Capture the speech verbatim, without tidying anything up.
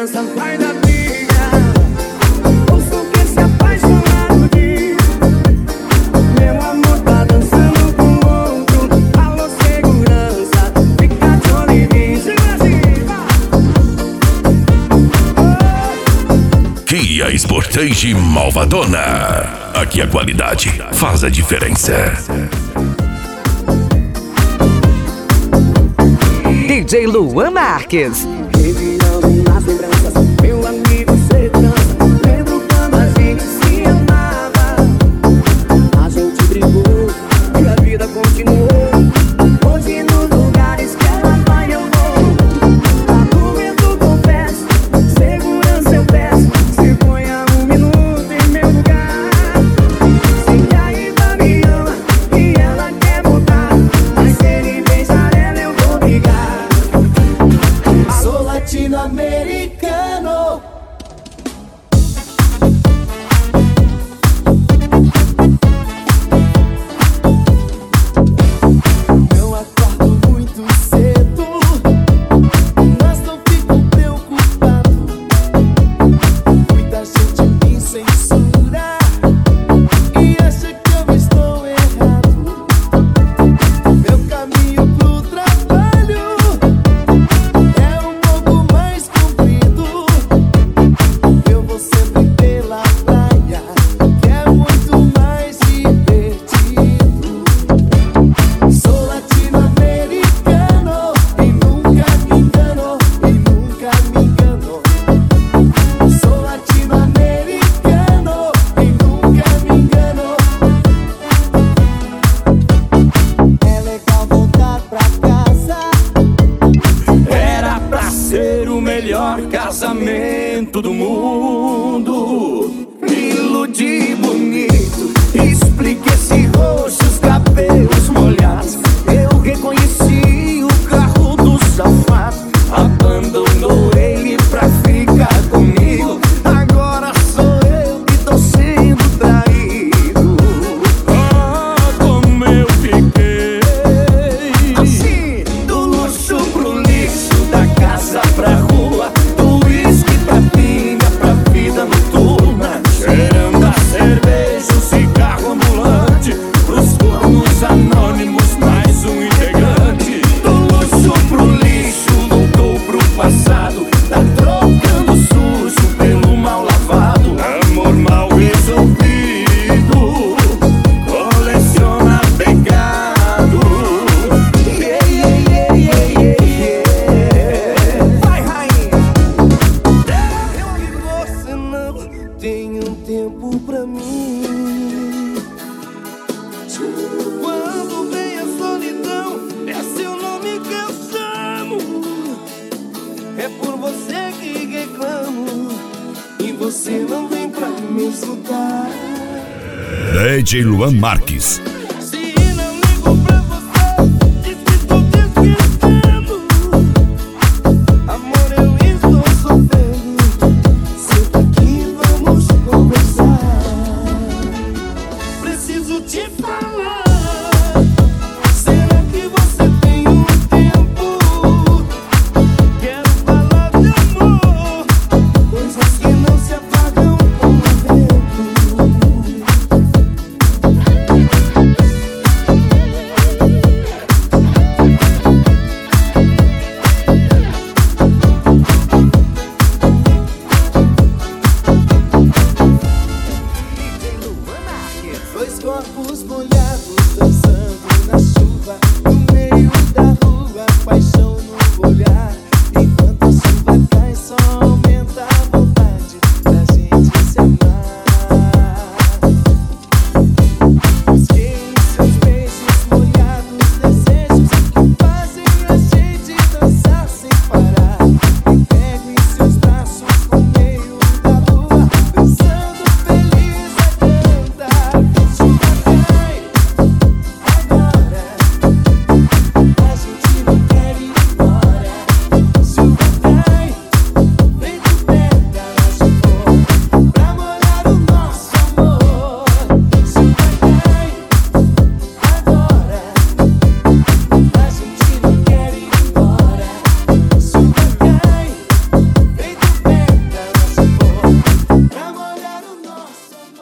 segurança vai dar briga. Ouço o que se apaixonado diz. Meu amor tá dançando com outro. Alô, segurança, fica de olho em mim. Kia Sportage Malvadona. Aqui a qualidade faz a diferença. D J Luan Marques. Revirando nas lembranças, meu amigo segurança. Lembro quando a gente se amava. A gente brigou e a vida continuou. Hoje nos lugares que ela vai eu vou. Argumento confesso, segurança eu peço. Se ponha um minuto em meu lugar. Sei que ainda me ama e ela quer mudar, mas se ele beijar ela eu vou brigar. Sou latino-americano. Eu acordo muito cedo, mas não fico preocupado. Muita gente me censura e acha que eu estou errado. Meu caminho pro trabalho é um pouco mais comprido. Eu vou sempre pela praia, que é muito mais divertido. Sou latino-americano e nunca me engano, e nunca me engano. Sou latino-americano e nunca me engano. É legal voltar pra casa. Era pra ser o melhor casamento do mundo. Me iludi bonito, expliquei esse roxo, os cabelos molhados. Eu reconheci o carro do safado. Abandonou ele pra ficar comigo. Agora sou eu que tô sendo traído. Ah, como eu fiquei assim, do luxo pro lixo, da casa pra rua, do uísque pra pinga, pra vida noturna. Cheirando a cerveja, o cigarro ambulante, pros cornos anônimos, mais um integrante. Do luxo pro lixo, voltou pro passado. Tá trocando sujo pelo mal lavado. Amor mal resolvido, coleciona pecado. Yeah, yeah, yeah, yeah, yeah. Vai, rainha. Eu e você não tem um tempo pra mim. Quando vem a solidão, é seu nome que eu chamo. É por você que reclamo, e você não vem pra me escutar. D J Luan Marques. Se não ligo pra você, diz que estou te esquecendo. Amor, eu estou sofrendo. Senta aqui, vamos conversar. Preciso te falar. Será que você tem um tempo? Quero falar de amor, coisas que não se apagam com o vento. Dois corpos molhados dançando na chuva, no meio da rua, paixão